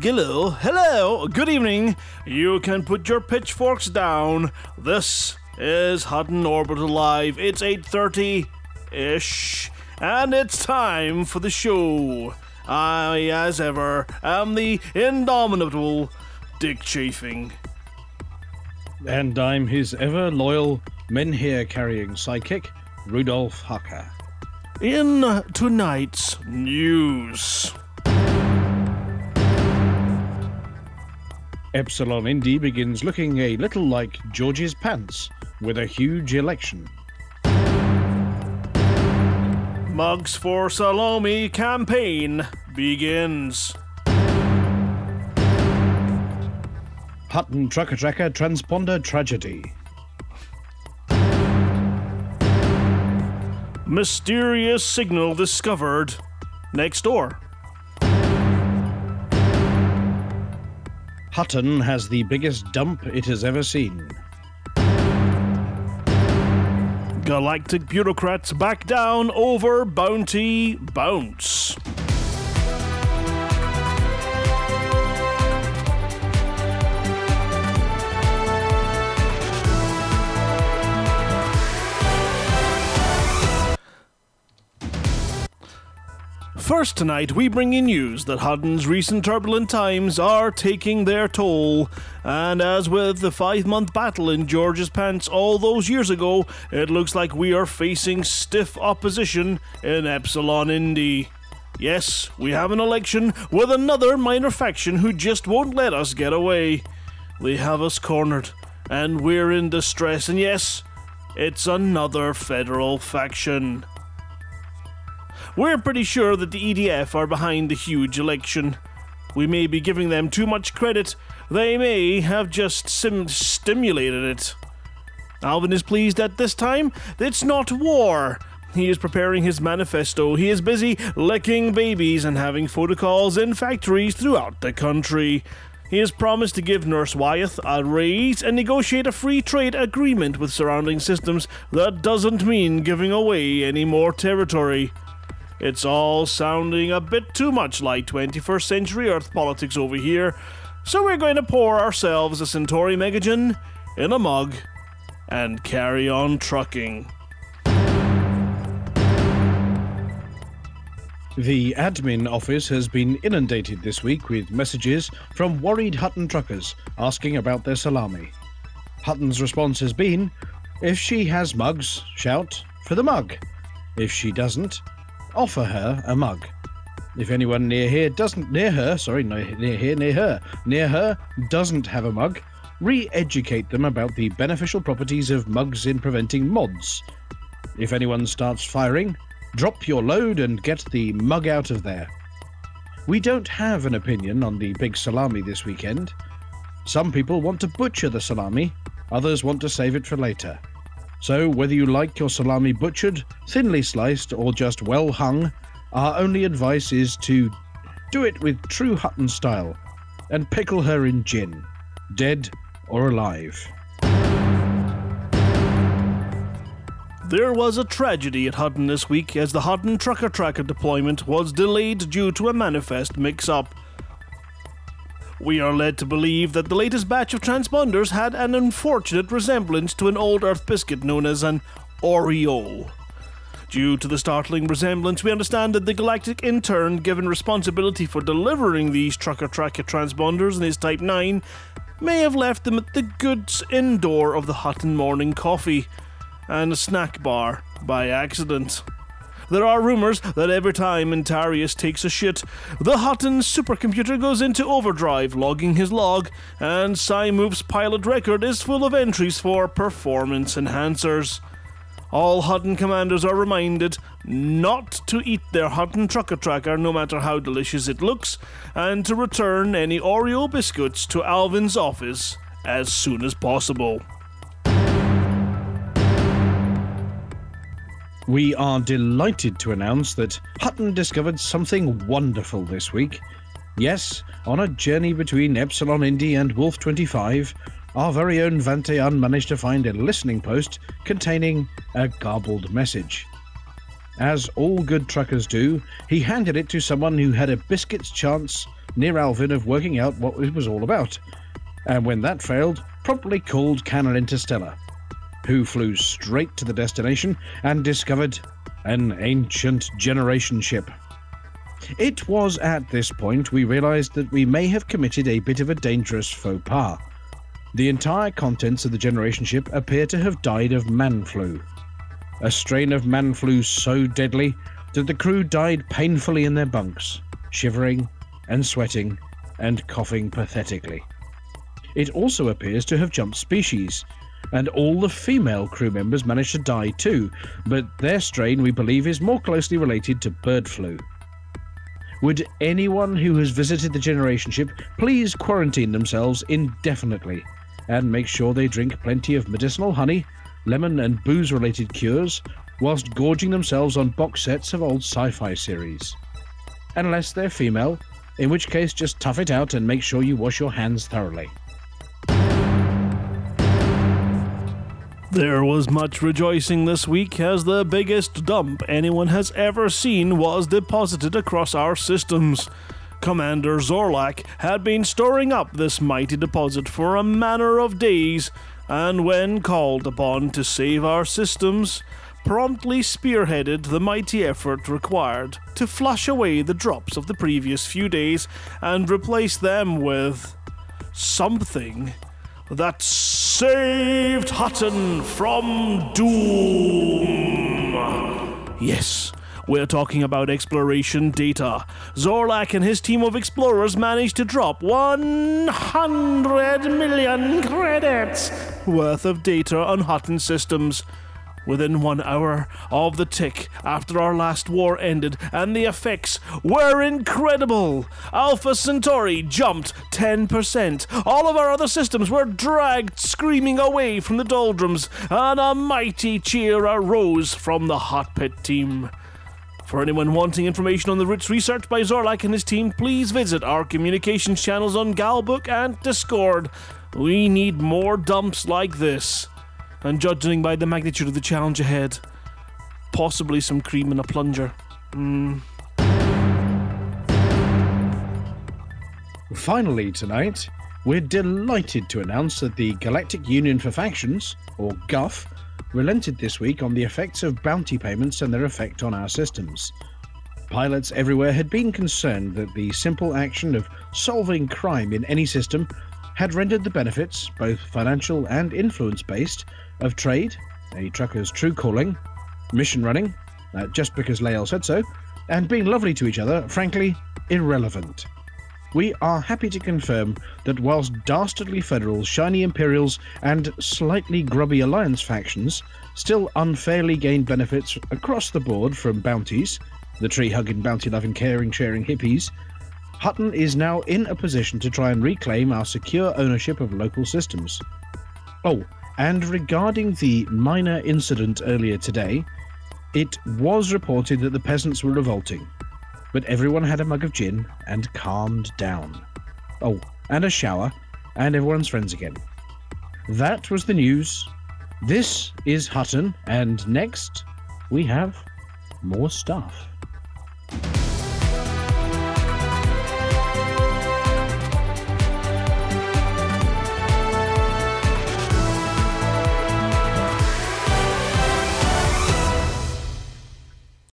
Hello, good evening. You can put your pitchforks down. This is Hutton Orbital Live. It's 8:30-ish, and it's time for the show. I, as ever, am the indomitable Dick Chafing. And I'm his ever-loyal men-hair-carrying sidekick, Rudolf Hacker. In tonight's news... Epsilon Indy begins looking a little like George's pants with a huge election. Mugs for Salome campaign begins. Hutton Trucker Tracker transponder tragedy. Mysterious signal discovered next door. Hutton has the biggest dump it has ever seen. Galactic bureaucrats back down over bounty bounce. First tonight, we bring you news that Hutton's recent turbulent times are taking their toll, and as with the 5-month battle in George's pants all those years ago, it looks like we are facing stiff opposition in Epsilon Indy. Yes, we have an election with another minor faction who just won't let us get away. They have us cornered, and we're in distress, and yes, it's another federal faction. We're pretty sure that the EDF are behind the huge election. We may be giving them too much credit. They may have just stimulated it. Alvin is pleased at this time. It's not war. He is preparing his manifesto. He is busy licking babies and having photocalls in factories throughout the country. He has promised to give Nurse Wyeth a raise and negotiate a free trade agreement with surrounding systems. That doesn't mean giving away any more territory. It's all sounding a bit too much like 21st century Earth politics over here, so we're going to pour ourselves a Centauri Megagen in a mug and carry on trucking. The admin office has been inundated this week with messages from worried Hutton truckers asking about their salami. Hutton's response has been, if she has mugs, shout for the mug. If she doesn't, offer her a mug. If anyone near her doesn't have a mug, re-educate them about the beneficial properties of mugs in preventing mods. If anyone starts firing, drop your load and get the mug out of there. We don't have an opinion on the big salami this weekend. Some people want to butcher the salami, others want to save it for later. So, whether you like your salami butchered, thinly sliced, or just well hung, our only advice is to do it with true Hutton style, and pickle her in gin, dead or alive. There was a tragedy at Hutton this week as the Hutton Trucker Tracker deployment was delayed due to a manifest mix-up. We are led to believe that the latest batch of transponders had an unfortunate resemblance to an old Earth biscuit known as an Oreo. Due to the startling resemblance, we understand that the Galactic intern given responsibility for delivering these Trucker Tracker transponders in his Type 9 may have left them at the goods indoor of the Hutton morning coffee and a snack bar by accident. There are rumours that every time Antarius takes a shit, the Hutton supercomputer goes into overdrive, logging his log, and Cymove's pilot record is full of entries for performance enhancers. All Hutton commanders are reminded not to eat their Hutton Trucker Tracker no matter how delicious it looks, and to return any Oreo biscuits to Alvin's office as soon as possible. We are delighted to announce that Hutton discovered something wonderful this week. Yes, on a journey between Epsilon Indy and Wolf 25, our very own Vantean managed to find a listening post containing a garbled message. As all good truckers do, he handed it to someone who had a biscuit's chance near Alvin of working out what it was all about, and when that failed, promptly called Canal Interstellar, who flew straight to the destination and discovered an ancient generation ship. It was at this point we realized that we may have committed a bit of a dangerous faux pas. The entire contents of the generation ship appear to have died of man flu, a strain of man flu so deadly that the crew died painfully in their bunks, shivering and sweating and coughing pathetically. It also appears to have jumped species, and all the female crew members managed to die too, but their strain we believe is more closely related to bird flu. Would anyone who has visited the generation ship please quarantine themselves indefinitely and make sure they drink plenty of medicinal honey, lemon and booze-related cures, whilst gorging themselves on box sets of old sci-fi series. Unless they're female, in which case just tough it out and make sure you wash your hands thoroughly. There was much rejoicing this week as the biggest dump anyone has ever seen was deposited across our systems. Commander Zorlak had been storing up this mighty deposit for a manner of days, and when called upon to save our systems, promptly spearheaded the mighty effort required to flush away the drops of the previous few days and replace them with something that saved Hutton from doom. Yes, we're talking about exploration data. Zorlak and his team of explorers managed to drop 100 million credits worth of data on Hutton systems within 1 hour of the tick after our last war ended, and the effects were incredible. Alpha Centauri jumped 10%. All of our other systems were dragged screaming away from the doldrums, and a mighty cheer arose from the Hot Pit team. For anyone wanting information on the rich research by Zorlak and his team, please visit our communications channels on Galbook and Discord. We need more dumps like this. And judging by the magnitude of the challenge ahead, possibly some cream in a plunger. Finally tonight, we're delighted to announce that the Galactic Union for Factions, or GUF, relented this week on the effects of bounty payments and their effect on our systems. Pilots everywhere had been concerned that the simple action of solving crime in any system had rendered the benefits, both financial and influence-based, of trade, a trucker's true calling, mission running, just because Lael said so, and being lovely to each other, frankly, irrelevant. We are happy to confirm that whilst dastardly Federals, shiny Imperials, and slightly grubby Alliance factions still unfairly gain benefits across the board from bounties, the tree-hugging, bounty-loving, caring, sharing hippies, Hutton is now in a position to try and reclaim our secure ownership of local systems. Oh, and regarding the minor incident earlier today, it was reported that the peasants were revolting, but everyone had a mug of gin and calmed down. Oh, and a shower, and everyone's friends again. That was the news. This is Hutton, and next we have more stuff.